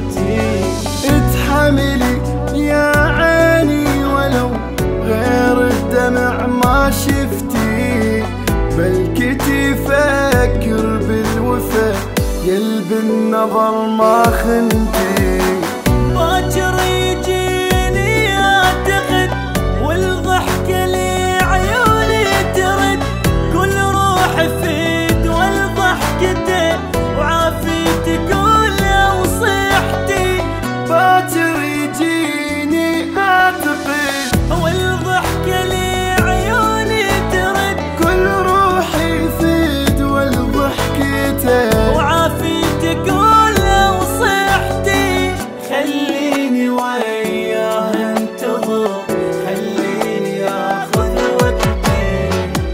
وقتي. اتحملي يا عيني ولو غير الدمع ما شفتي، بلكي فكر بالوفا قلب النظر ما خنتي. باكر يجيني اعتقد والضحكة لي عيوني ترد، كل روح فيد والضحكته وعافيتي كل وصيحتي. باكر يجيني اعتقد والضحكة لي عيوني ترد، كل روحي فيد والضحكته وعافيتي كل وصيحتي. خليني وياه انتظر، خليني اخذ وقتي.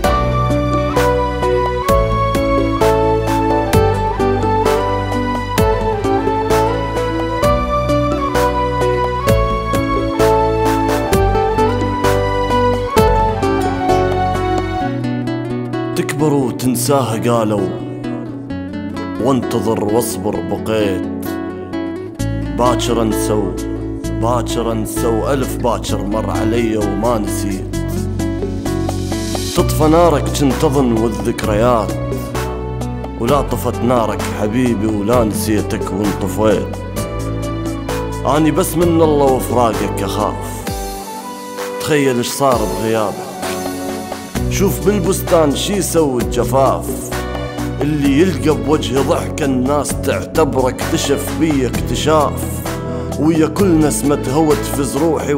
تكبر وتنساه قالوا، وانتظر واصبر بقيت. باكر انسى وألف باكر مر علي وما نسيت. تطفى نارك كنت أظن والذكريات، ولا طفت نارك حبيبي ولا نسيتك وانطفيت. أني بس من الله وفراقك أخاف، تخيل ايش صار بغيابك. شوف بالبستان شي يسوي الجفاف، اللي يلقى بوجه ضحك الناس تعتبره اكتشف بي اكتشاف. ويا كل نسمة هوى تفز روحي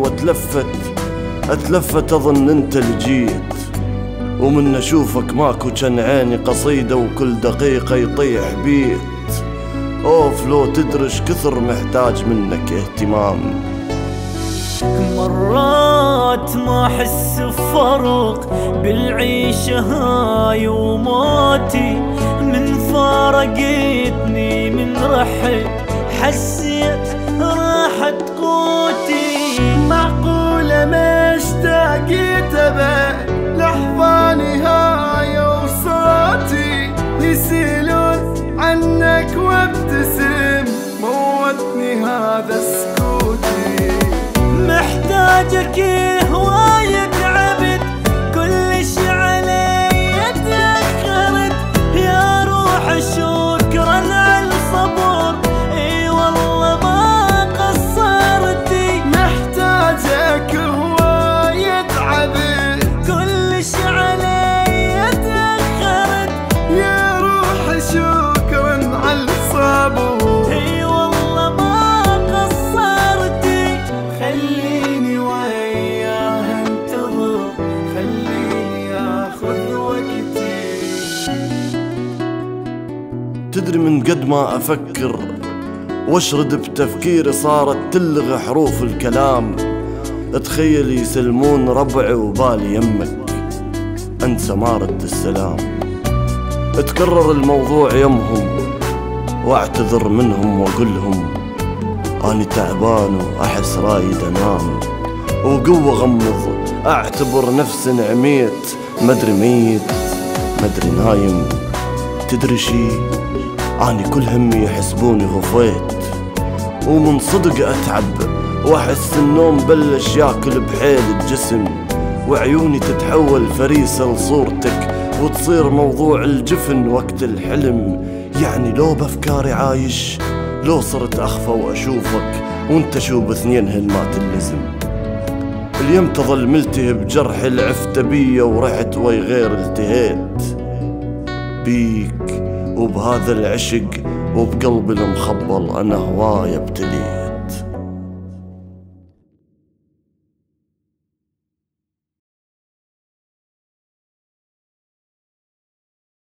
اتلفت اظن انت اللي جيت. ومن اشوفك ماكو كان عيني قصيدة وكل دقيقة يطيح بيت. اوف لو تدرش كثر محتاج منك اهتمام. مرات ما احس بفرق بالعيشة هاي وموتي، من فارقتني من رحل حسيت راحت قوتي. معقولة ما اشتاقيت ابد لحظة نهاية وصوتي يسألون عنك وابتسم، موتني هذا سكوتي. محتاجك هواية تعبت، كل شي علي تأخرت. يا روح شكرا على الصبر، اي والله ما قصرتي. محتاجك هواية تعبت، كل شي علي تأخرت. يا روح شكرا على الصبر، اي والله ما قصرتي. خليني وياه انتظر، خليني اخذ وقتي. تدري من قد ما أفكر واشرد بتفكيري صارت تلغي حروف الكلام. اتخيل يسلمون ربعي وبالي يمك أنسى ما رد السلام. اتكرر الموضوع يمهم واعتذر منهم واقولهم أني تعبان وأحس رايد أنام. وقوة غمض أعتبر نفسي نعميت، مدري ميت مدري نايم. تدري شي أني كل همي يحسبوني غفيت، ومن صدق أتعب وأحس النوم بلش ياكل بحيل الجسم. وعيوني تتحول فريسة لصورتك وتصير موضوع الجفن وقت الحلم. يعني لو بأفكاري عايش، لو صرت أخفى وأشوفك وانت شو باثنين هالما تلزم. اليوم تظل ملتهب جرح العفت بيا ورحت وي غير التهيت بيك وبهذا العشق وبقلبي المخبل أنا هواي ابتليت.